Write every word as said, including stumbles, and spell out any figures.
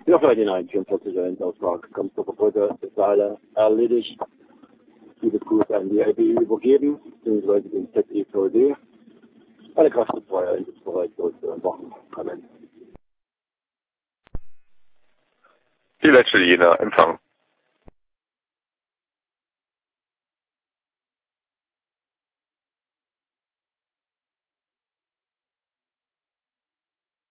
Ja, vielleicht in einen vierundvierziger Endauftrag. Kommt zur Brücke, ist alle erledigt. Liebe Grüße an die L B übergeben, beziehungsweise den Z E V D. Alle Kraftfeuer einsatzbereit machen. Amen. Die letzte Jena, Empfang.